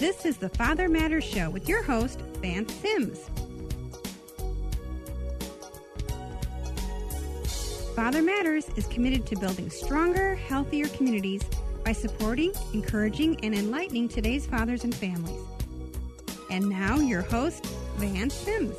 This is the Father Matters Show with your host, Vance Sims. Father Matters is committed to building stronger, healthier communities by supporting, encouraging, and enlightening today's fathers and families. And now, your host, Vance Sims.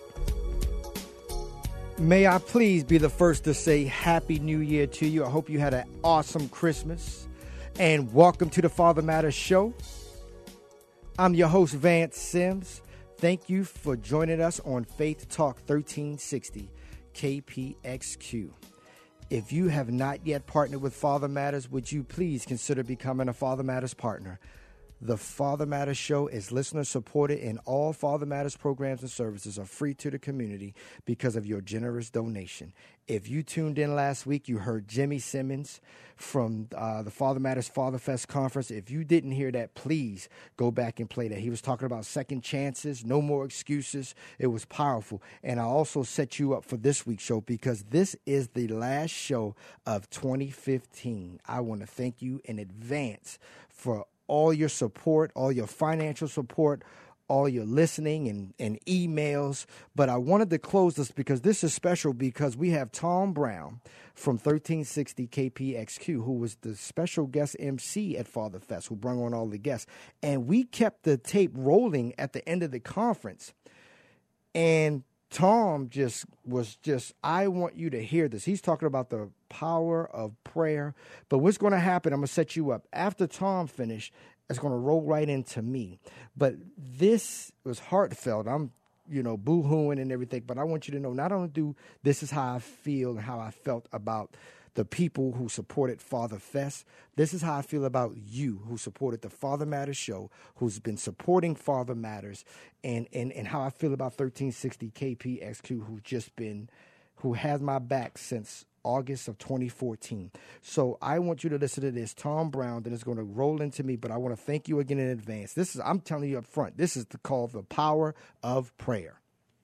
May I please be the first to say Happy New Year to you. I hope you had an awesome Christmas. And welcome to the Father Matters Show. I'm your host, Vance Sims. Thank you for joining us on Faith Talk 1360, KPXQ. If you have not yet partnered with Father Matters, would you please consider becoming a Father Matters partner? The Father Matters Show is listener supported, and all Father Matters programs and services are free to the community because of your generous donation. If you tuned in last week, you heard Jimmy Simmons from the Father Matters Father Fest conference. If you didn't hear that, please go back and play that. He was talking about second chances, no more excuses. It was powerful. And I also set you up for this week's show because this is the last show of 2015. I want to thank you in advance for all your support, all your financial support, all your listening and emails. But I wanted to close this because this is special because we have Tom Brown from 1360 KPXQ, who was the special guest MC at Father Fest, who brought on all the guests. And we kept the tape rolling at the end of the conference. And Tom was I want you to hear this. He's talking about the power of prayer. But what's going to happen, I'm going to set you up. After Tom finished, it's going to roll right into me. But this was heartfelt. I'm, boo-hooing and everything. But I want you to know, not only this is how I feel and how I felt about the people who supported Father Fest. This is how I feel about you who supported the Father Matters Show, who's been supporting Father Matters, and how I feel about 1360 KPXQ, who has my back since August of 2014. So I want you to listen to this. Tom Brown, then it's going to roll into me, but I want to thank you again in advance. I'm telling you up front, this is called the power of prayer.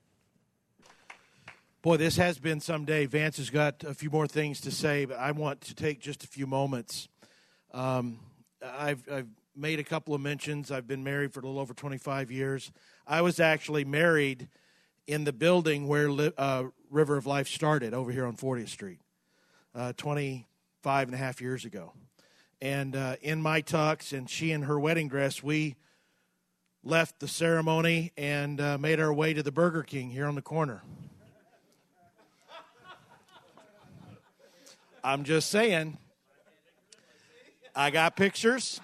Boy, this has been some day. Vance has got a few more things to say, but I want to take just a few moments. I've made a couple of mentions. I've been married for a little over 25 years. I was actually married in the building where River of Life started over here on 40th Street 25 and a half years ago. And in my tux and she in her wedding dress, we left the ceremony and made our way to the Burger King here on the corner. I'm just saying, I got pictures,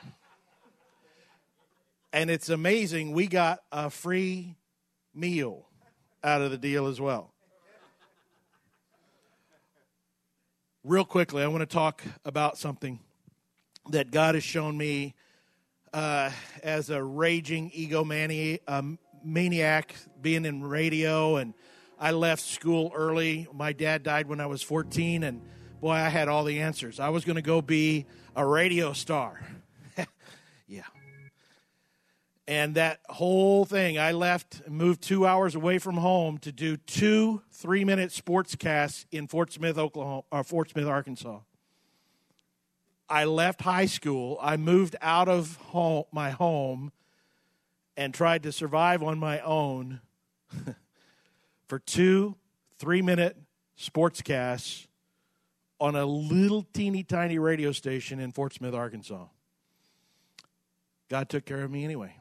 and it's amazing. We got a free meal out of the deal as well. Real quickly, I want to talk about something that God has shown me as a raging egomaniac, being in radio, and I left school early. My dad died when I was 14, and boy, I had all the answers. I was going to go be a radio star. Yeah. And that whole thing, I left and moved 2 hours away from home to do 2 3-minute sportscasts in Fort Smith, Arkansas. I left high school. I moved out of my home and tried to survive on my own for 2 3-minute sportscasts on a little teeny tiny radio station in Fort Smith, Arkansas. God took care of me anyway.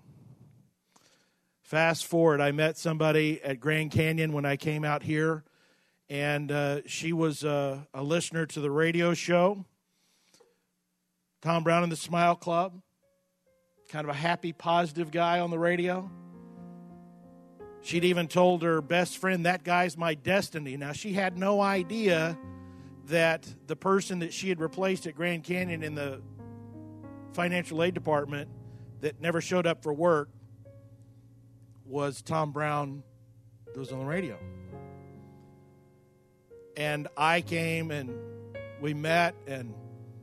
Fast forward, I met somebody at Grand Canyon when I came out here, and she was a listener to the radio show, Tom Brown and the Smile Club, kind of a happy, positive guy on the radio. She'd even told her best friend, that guy's my destiny. Now, she had no idea that the person that she had replaced at Grand Canyon in the financial aid department that never showed up for work was Tom Brown, that was on the radio. And I came and we met, and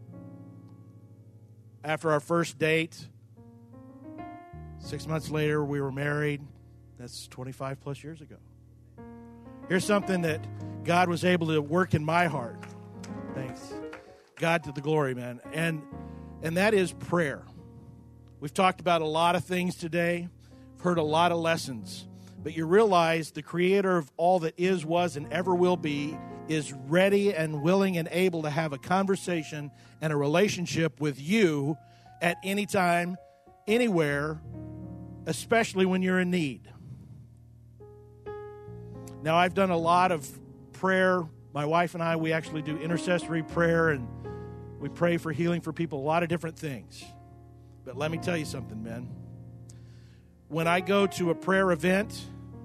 after our first date, 6 months later, we were married. That's 25 plus years ago. Here's something that God was able to work in my heart. Thanks. God to the glory, man. And that is prayer. We've talked about a lot of things today, heard a lot of lessons, but you realize the creator of all that is, was, and ever will be is ready and willing and able to have a conversation and a relationship with you at any time, anywhere, especially when you're in need. Now, I've done a lot of prayer. My wife and I, we actually do intercessory prayer, and we pray for healing for people, a lot of different things. But let me tell you something, men. When I go to a prayer event,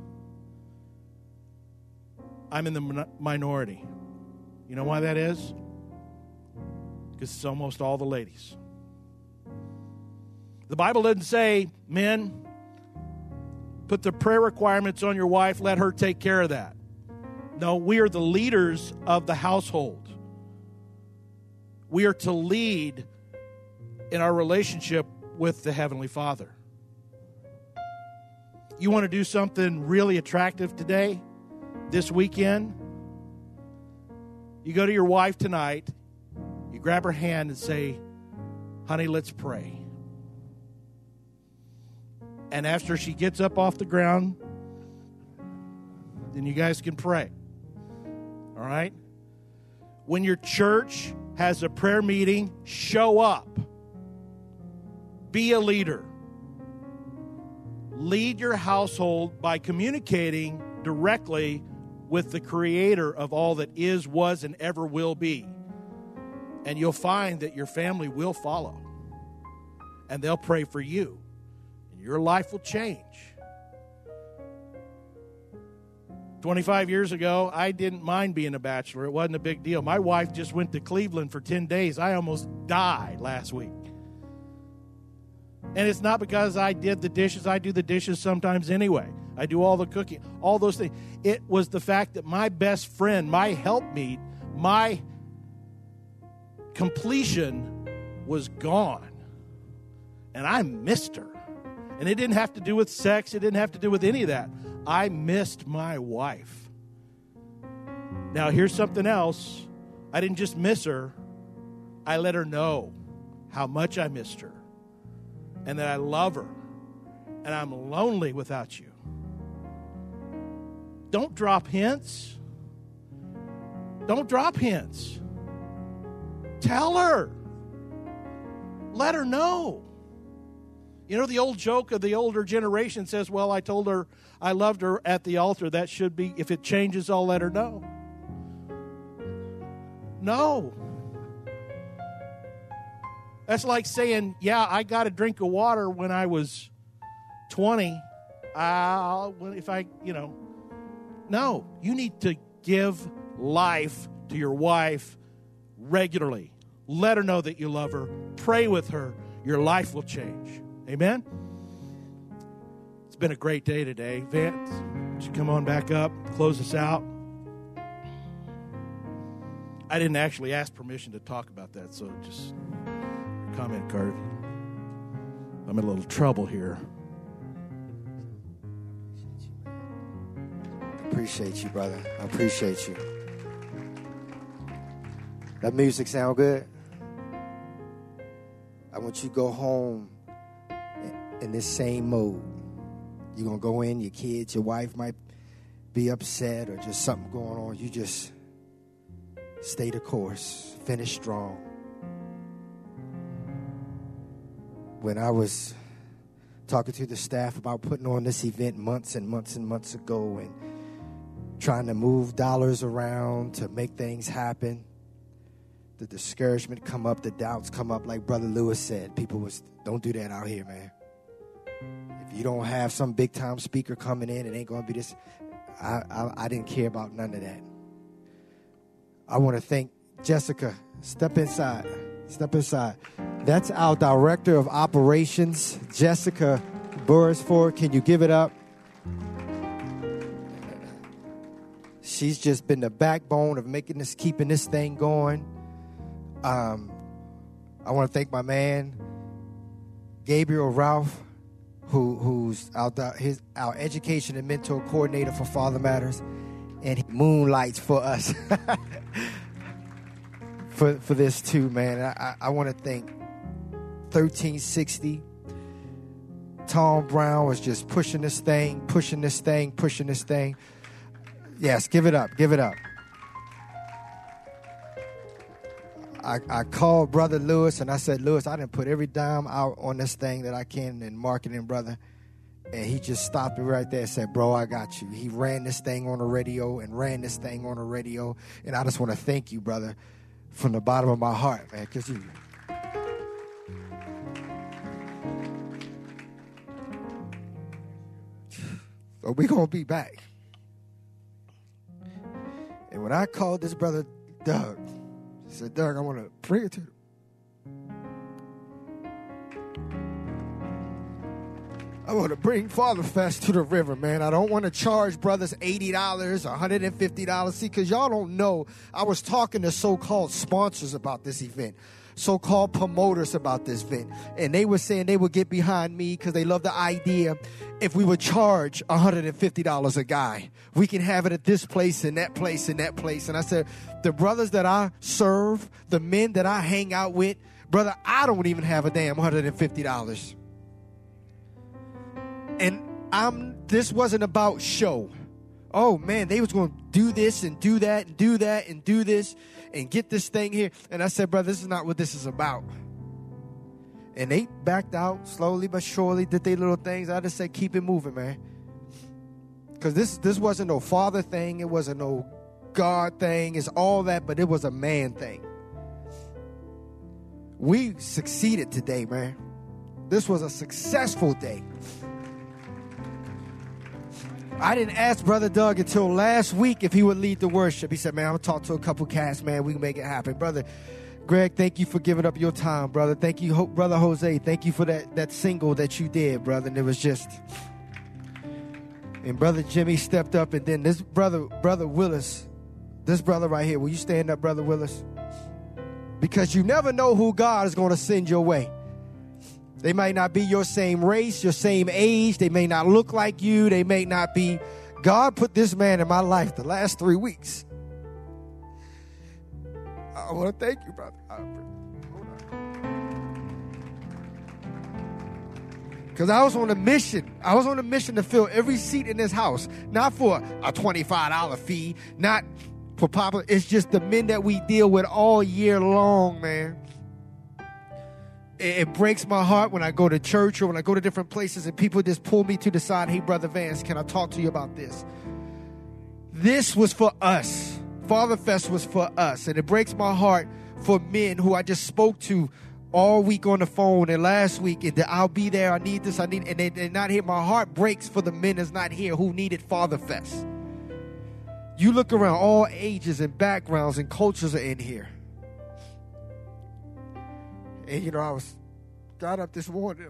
I'm in the minority. You know why that is? Because it's almost all the ladies. The Bible doesn't say, men, put the prayer requirements on your wife, let her take care of that. No, we are the leaders of the household. We are to lead in our relationship with the Heavenly Father. You want to do something really attractive today, this weekend? You go to your wife tonight, you grab her hand and say, honey, let's pray. And after she gets up off the ground, then you guys can pray. All right? When your church has a prayer meeting, show up. Be a leader. Lead your household by communicating directly with the creator of all that is, was, and ever will be. And you'll find that your family will follow. And they'll pray for you. And your life will change. 25 years ago, I didn't mind being a bachelor. It wasn't a big deal. My wife just went to Cleveland for 10 days. I almost died last week. And it's not because I did the dishes. I do the dishes sometimes anyway. I do all the cooking, all those things. It was the fact that my best friend, my helpmeet, my completion was gone. And I missed her. And it didn't have to do with sex. It didn't have to do with any of that. I missed my wife. Now, here's something else. I didn't just miss her. I let her know how much I missed her. And that I love her. And I'm lonely without you. Don't drop hints. Don't drop hints. Tell her. Let her know. You know, the old joke of the older generation says, well, I told her I loved her at the altar. That should be, if it changes, I'll let her know. No. That's like saying, yeah, I got a drink of water when I was 20. No, you need to give life to your wife regularly. Let her know that you love her. Pray with her. Your life will change. Amen? It's been a great day today. Vance, would you come on back up, close us out? I didn't actually ask permission to talk about that, so just comment card. I'm in a little trouble here. I appreciate you, brother. I appreciate you. That music sound good? I want you to go home in this same mode. You're going to go in, your kids, your wife might be upset or just something going on. You just stay the course. Finish strong. When I was talking to the staff about putting on this event months and months and months ago and trying to move dollars around to make things happen, the discouragement come up, the doubts come up. Like Brother Lewis said, people was, don't do that out here, man. If you don't have some big time speaker coming in, it ain't going to be this. I didn't care about none of that. I want to thank Jessica. Step inside. Step inside. That's our Director of Operations, Jessica Burrisford. Can you give it up? She's just been the backbone of making this, keeping this thing going. I want to thank my man, Gabriel Ralph, who's our education and mentor coordinator for Father Matters, and he moonlights for us for this too, man. I want to thank 1360 Tom Brown was just pushing this thing. Yes, give it up. I called Brother Lewis, and I said, Lewis, I done put every dime out on this thing that I can in marketing, brother. And he just stopped me right there and said, bro, I got you. He ran this thing on the radio. And I just want to thank you, brother, from the bottom of my heart, man, because you... So we're going to be back. And when I called this brother Doug, I said, Doug, I want to bring it to you. I want to bring Father Fest to the river, man. I don't want to charge brothers $80, $150. See, because y'all don't know, I was talking to so-called sponsors about this event, so-called promoters about this event, and they were saying they would get behind me because they love the idea. If we would charge $150 a guy, we can have it at this place and that place and that place. And I said, the brothers that I serve, the men that I hang out with, brother, I don't even have a damn $150. And this wasn't about show. Oh, man, they was going to do this and do that and do that and do this and get this thing here. And I said, brother, this is not what this is about. And they backed out slowly but surely, did their little things. I just said, keep it moving, man. Because this wasn't no father thing. It wasn't no God thing. It's all that, but it was a man thing. We succeeded today, man. This was a successful day. I didn't ask Brother Doug until last week if he would lead the worship. He said, man, I'm going to talk to a couple cats, man. We can make it happen. Brother Greg, thank you for giving up your time, brother. Thank you, Brother Jose. Thank you for that single that you did, brother. And it was just... And Brother Jimmy stepped up. And then this Brother Willis, this brother right here, will you stand up, Brother Willis? Because you never know who God is going to send your way. They might not be your same race, your same age. They may not look like you. They may not be. God put this man in my life the last 3 weeks. I want to thank you, brother. Because I was on a mission. I was on a mission to fill every seat in this house. Not for a $25 fee. Not for popular. It's just the men that we deal with all year long, man. It breaks my heart when I go to church or when I go to different places and people just pull me to the side. Hey, Brother Vance, can I talk to you about this? This was for us. Father Fest was for us. And it breaks my heart for men who I just spoke to all week on the phone and last week. And I'll be there. I need this. I need. And they're not here. My heart breaks for the men that's not here who needed Father Fest. You look around, all ages and backgrounds and cultures are in here. And, you know, I got up this morning.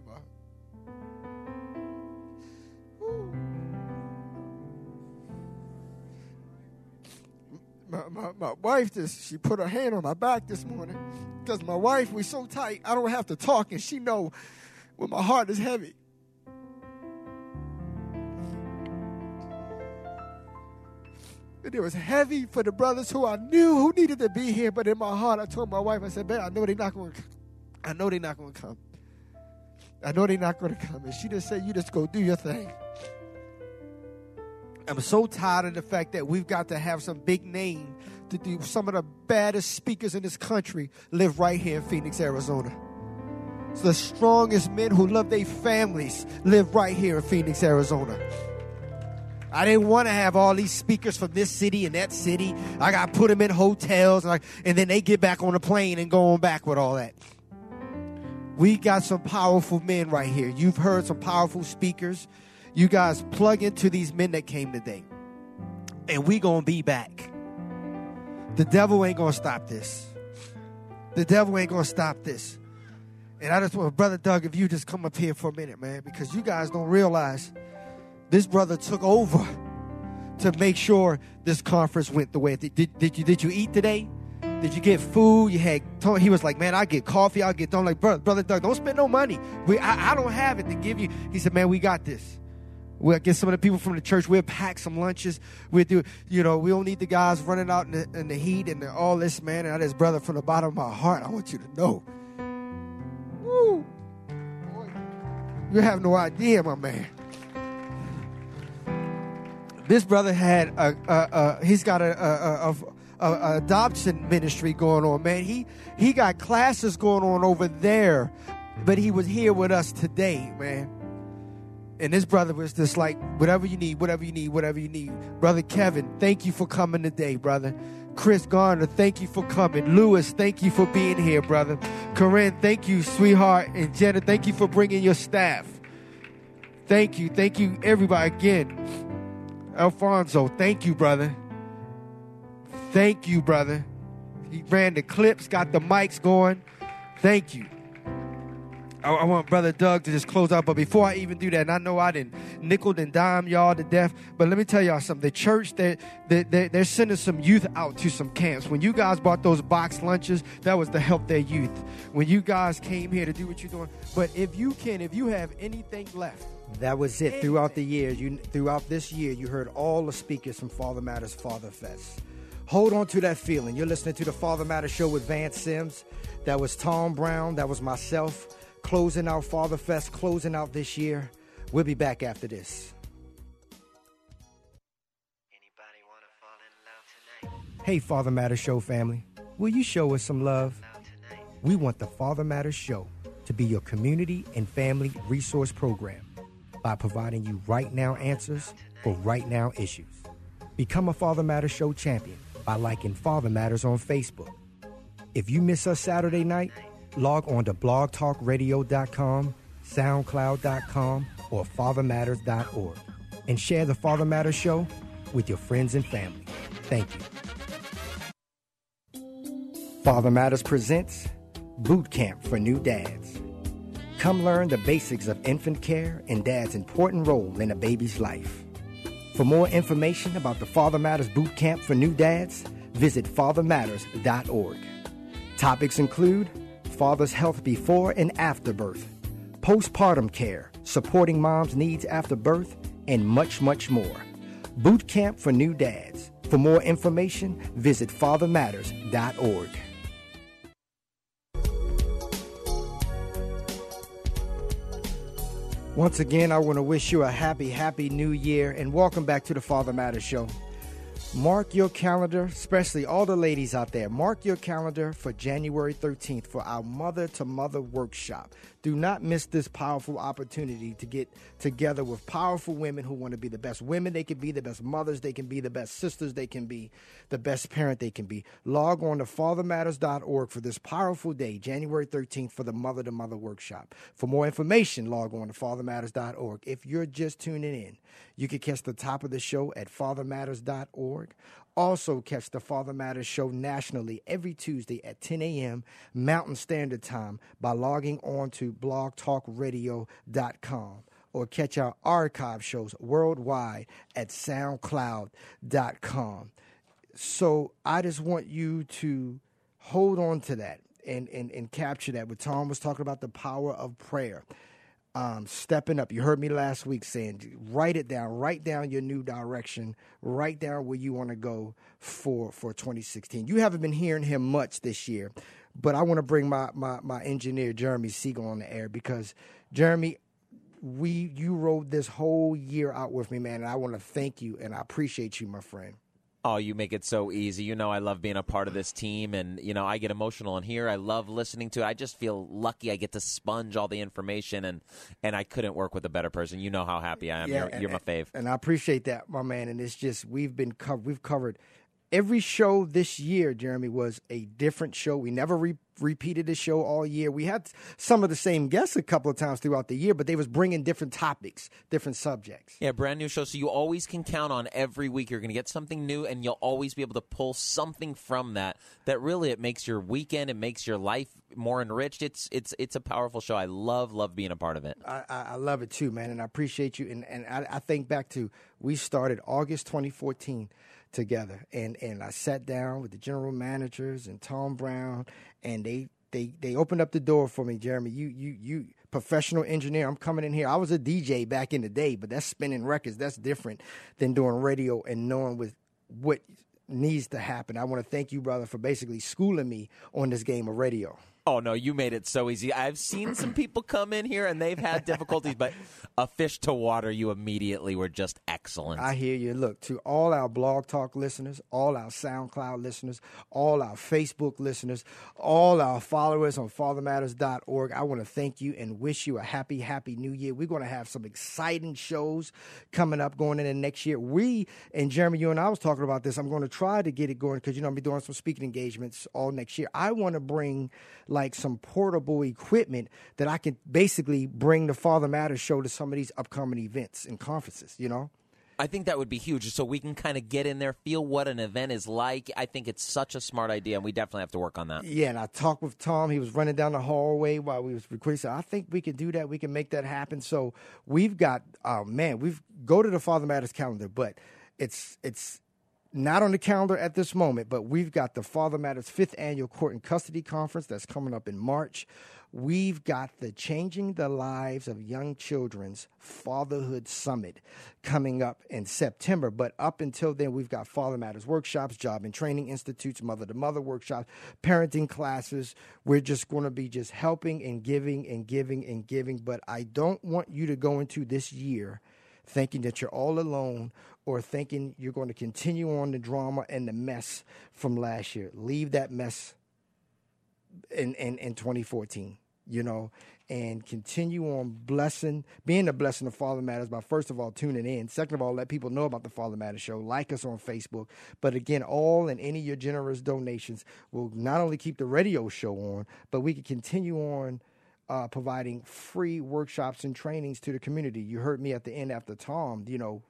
My wife, she put her hand on my back this morning. Because my wife, we're so tight, I don't have to talk. And she know when my heart is heavy. And it was heavy for the brothers who I knew who needed to be here. But in my heart, I told my wife, I said, babe, I know they're not going to come. I know they're not going to come. And she just said, you just go do your thing. I'm so tired of the fact that we've got to have some big name to do. Some of the baddest speakers in this country live right here in Phoenix, Arizona. So the strongest men who love their families live right here in Phoenix, Arizona. I didn't want to have all these speakers from this city and that city. I got to put them in hotels, and then they get back on the plane and go on back with all that. We got some powerful men right here. You've heard some powerful speakers. You guys plug into these men that came today. And we going to be back. The devil ain't going to stop this. The devil ain't going to stop this. And I just want, Brother Doug, if you just come up here for a minute, man, because you guys don't realize this brother took over to make sure this conference went the way it did. Did you eat today? Did you get food? He was like, man, I'll get coffee. I'll get, like, Brother Doug, don't spend no money. I don't have it to give you. He said, man, we got this. We'll get some of the people from the church. We'll pack some lunches. We'll do, we don't need the guys running out in the heat and all this, man. And I just, brother, from the bottom of my heart, I want you to know. Woo. Boy. You have no idea, my man. This brother had he's got a adoption ministry going on, man. He got classes going on over there, but he was here with us today, man. And this brother was just like, whatever you need. Brother Kevin, thank you for coming today, brother. Chris Garner, thank you for coming. Lewis, thank you for being here, brother. Corinne, thank you, sweetheart. And Jenna, thank you for bringing your staff. Thank you, everybody again. Alfonso, thank you, brother. Thank you, brother. He ran the clips, got the mics going. Thank you. I want Brother Doug to just close out, but before I even do that, and I know I didn't nickel and dime y'all to death, but let me tell y'all something. The church, they're sending some youth out to some camps. When you guys bought those box lunches, that was to help their youth. When you guys came here to do what you're doing, but if you have anything left. That was it. Throughout the years, throughout this year, you heard all the speakers from Father Matters Father Fest. Hold on to that feeling. You're listening to the Father Matters Show with Vance Sims. That was Tom Brown. That was myself. Closing out Father Fest, closing out this year. We'll be back after this. Anybody wanna fall in love tonight? Hey, Father Matters Show family. Will you show us some love? We want the Father Matters Show to be your community and family resource program by providing you right now answers for right now issues. Become a Father Matters Show champion by liking Father Matters on Facebook. If you miss us Saturday night, log on to blogtalkradio.com, soundcloud.com, or fathermatters.org and share the Father Matters Show with your friends and family. Thank you. Father Matters presents Boot Camp for New Dads. Come learn the basics of infant care and dad's important role in a baby's life. For more information about the Father Matters Boot Camp for New Dads, visit fathermatters.org. Topics include father's health before and after birth, postpartum care, supporting mom's needs after birth, and much, much more. Boot Camp for New Dads. For more information, visit fathermatters.org. Once again, I want to wish you a happy new year, and welcome back to the Father Matters Show. Mark your calendar, especially all the ladies out there. Mark your calendar for January 13th for our Mother to Mother workshop. Do not miss this powerful opportunity to get together with powerful women who want to be the best women they can be, the best mothers they can be, the best sisters they can be, the best parent they can be. Log on to fathermatters.org for this powerful day, January 13th, for the Mother to Mother workshop. For more information, log on to fathermatters.org. If you're just tuning in, you can catch the top of the show at fathermatters.org. Also catch the Father Matters Show nationally every Tuesday at 10 a.m. Mountain Standard Time by logging on to blogtalkradio.com, or catch our archive shows worldwide at soundcloud.com. So I just want you to hold on to that and capture that. What Tom was talking about, the power of prayer. Stepping up. You heard me last week saying, write it down. Write down your new direction. Write down where you want to go for 2016. You haven't been hearing him much this year, but I want to bring my engineer, Jeremy Siegel, on the air because, Jeremy, you rode this whole year out with me, man, and I want to thank you, and I appreciate you, my friend. Oh, you make it so easy. You know I love being a part of this team, and, you know, I get emotional in here. I love listening to it. I just feel lucky I get to sponge all the information, and I couldn't work with a better person. You know how happy I am. Yeah, you're my fave. And I appreciate that, my man, and it's just we've covered every show this year, Jeremy, was a different show. We never repeated the show all year. We had some of the same guests a couple of times throughout the year, but they was bringing different topics, different subjects. Yeah, brand new show. So you always can count on every week you're going to get something new, and you'll always be able to pull something from that really it makes your weekend, it makes your life more enriched. It's a powerful show. I love being a part of it. I love it too, man, and I appreciate you. And I think back to we started August 2014 together, and I sat down with the general managers and Tom Brown, and they opened up the door for me. Jeremy, you professional engineer. I'm coming in here. I was a DJ back in the day, but that's spinning records. That's different than doing radio and knowing with what needs to happen. I want to thank you, brother, for basically schooling me on this game of radio. Oh, no, you made it so easy. I've seen some people come in here and they've had difficulties, but a fish to water, you immediately were just excellent. I hear you. Look, to all our Blog Talk listeners, all our SoundCloud listeners, all our Facebook listeners, all our followers on fathermatters.org, I want to thank you and wish you a happy, happy new year. We're going to have some exciting shows coming up going into next year. And Jeremy, you and I was talking about this. I'm going to try to get it going because, I'm doing some speaking engagements all next year. I want to bring like some portable equipment that I can basically bring the Father Matters show to some of these upcoming events and conferences, I think that would be huge, so we can kind of get in there, feel what an event is like. I think it's such a smart idea, and we definitely have to work on that. Yeah, and I talked with Tom. He was running down the hallway while we was recording. So I think we can do that. We can make that happen. So we've got, we've go to the Father Matters calendar, but it's not on the calendar at this moment, but we've got the Father Matters 5th Annual Court and Custody Conference that's coming up in March. We've got the Changing the Lives of Young Children's Fatherhood Summit coming up in September. But up until then, we've got Father Matters workshops, job and training institutes, mother-to-mother workshops, parenting classes. We're just going to be just helping and giving and giving and giving. But I don't want you to go into this year thinking that you're all alone or thinking you're going to continue on the drama and the mess from last year. Leave that mess in 2014, and continue on being a blessing to Father Matters by, first of all, tuning in. Second of all, let people know about the Father Matters show. Like us on Facebook. But again, all and any of your generous donations will not only keep the radio show on, but we can continue on providing free workshops and trainings to the community. You heard me at the end after Tom.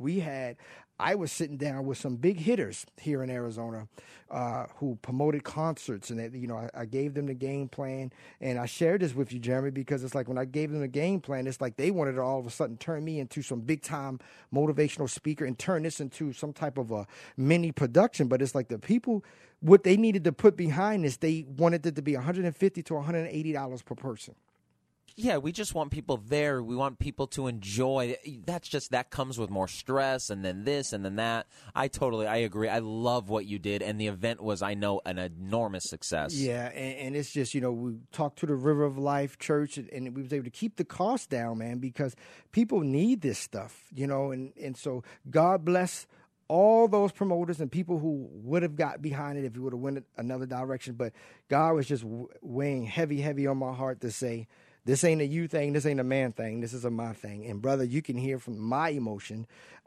I was sitting down with some big hitters here in Arizona who promoted concerts, and I gave them the game plan, and I shared this with you, Jeremy, because it's like when I gave them the game plan, it's like they wanted to all of a sudden turn me into some big time motivational speaker and turn this into some type of a mini production. But it's like the people, what they needed to put behind this, they wanted it to be $150 to $180 per person. Yeah, we just want people there. We want people to enjoy. That comes with more stress, and then this, and then that. I agree. I love what you did, and the event was, I know, an enormous success. Yeah, and it's just, we talked to the River of Life Church, and we was able to keep the cost down, man, because people need this stuff, and so God bless all those promoters and people who would have got behind it if we would have went another direction. But God was just weighing heavy on my heart to say, this ain't a you thing. This ain't a man thing. This is a my thing. And, brother, you can hear from my emotion.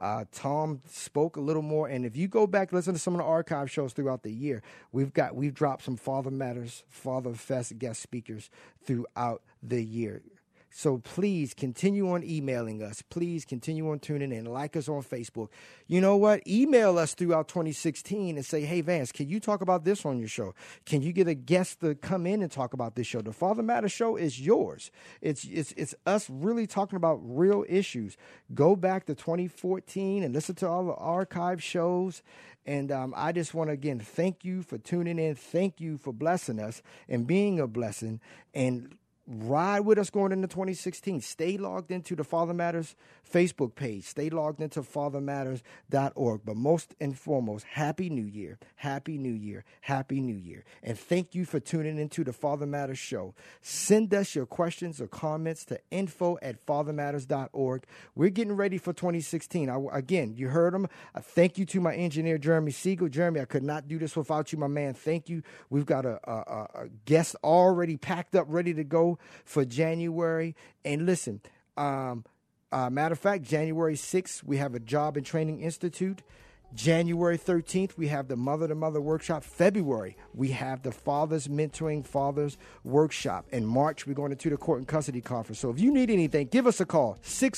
Tom spoke a little more. And if you go back, listen to some of the archive shows throughout the year, we've dropped some Father Matters, Father Fest guest speakers throughout the year. So please continue on emailing us. Please continue on tuning in. Like us on Facebook. You know what? Email us throughout 2016 and say, hey, Vance, can you talk about this on your show? Can you get a guest to come in and talk about this show? The Father Matters show is yours. It's us really talking about real issues. Go back to 2014 and listen to all the archive shows. And I just want to, again, thank you for tuning in. Thank you for blessing us and being a blessing. And ride with us going into 2016. Stay logged into the Father Matters Facebook page. Stay logged into fathermatters.org. But most and foremost, Happy New Year. Happy New Year. Happy New Year. And thank you for tuning into the Father Matters show. Send us your questions or comments to info@fathermatters.org. We're getting ready for 2016. Again, you heard him. Thank you to my engineer, Jeremy Siegel. Jeremy, I could not do this without you, my man. Thank you. We've got a guest already packed up, ready to go for January. And listen, matter of fact, January 6th, we have a Job and Training Institute. January 13th, we have the Mother-to-Mother Workshop. February, we have the Fathers Mentoring Fathers Workshop. In March, we're going to the Court and Custody Conference. So if you need anything, give us a call,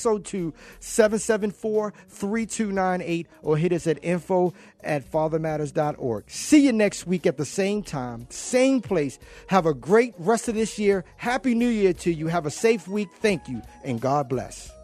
602-774-3298, or hit us at info@fathermatters.org. See you next week at the same time, same place. Have a great rest of this year. Happy New Year to you. Have a safe week. Thank you, and God bless.